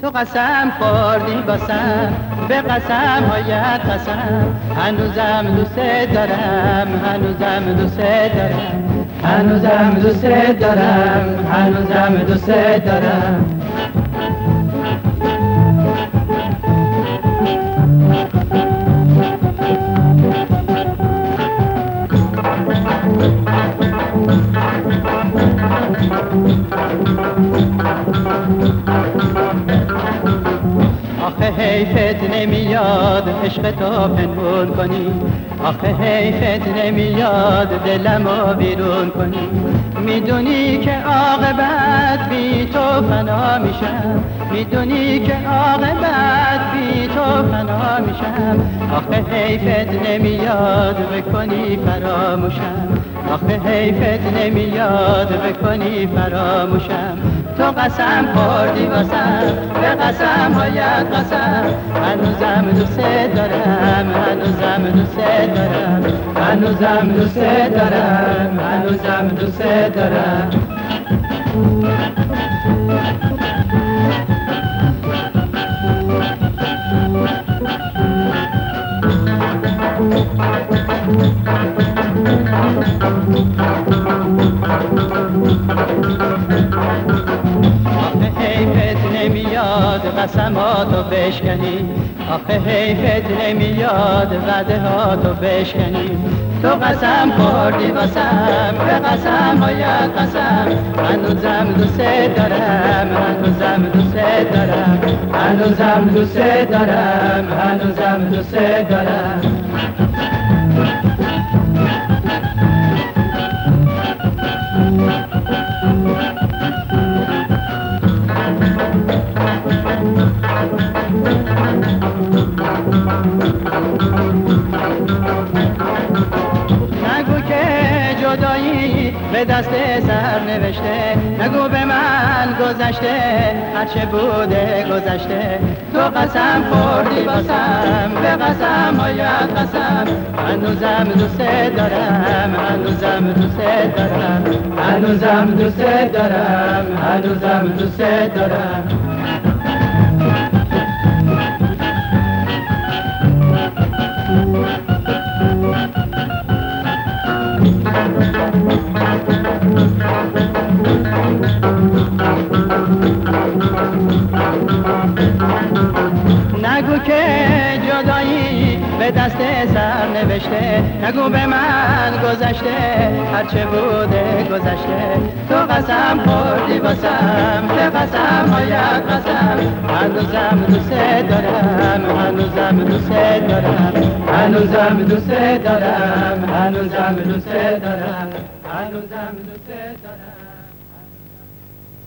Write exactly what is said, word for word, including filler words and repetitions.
تو قسم خوردی باسم، به قسم هایت قسم، هنوزم دوست دارم، هنوزم دوست دارم، هنوزم دوست دارم، هنوزم دوست دارم. آخه حیفت نمیاد عشق تو پنهون کنی، آخه حیفت نمیاد دلمو بیرون کنی. میدونی که عاقبت بی تو فنا میشم، میدونی که عاقبت بی تو فنا میشم. آخه حیفت نمیاد بکنی فراموشم، آخه حیفت نمیاد بکنی فراموشم. تو قسم خوردی واسم، به قسم هایت قسم، هنوزم دوست دارم، هنوزم دوست دارم، هنوزم دوست دارم، هنوزم دوست دارم. آخه حیفت نمیاد قسماتو بشکنی، آخه حیفت نمیاد وعده هاتو بشکنی. تو قسم خوردی واسم، به قسم هایت قسم، هنوزم دوست دارم، هنوزم دوست دارم، هنوزم دوست دارم، هنوزم دوست دارم. نگو که جدایی به دست سر نوشته، نگو به من گذشته هرچه بوده گذشته. تو قسم خوردی باسم، به قسم هایت قسم، هنوزم دوست دارم، هنوزم دوست دارم، هنوزم دوست دارم، هنوزم دوست دارم. نگو که جدایی به دست سر نوشته، نگو به من گذشته هرچه بوده گذشته. تو قسم خوردی واسم، به قسم هایت قسم، هنوزم دوست دارم، هنوزم دوست دارم، هنوزم دوست دارم، هنوزم دوست دارم، هنوزم دوست دارم.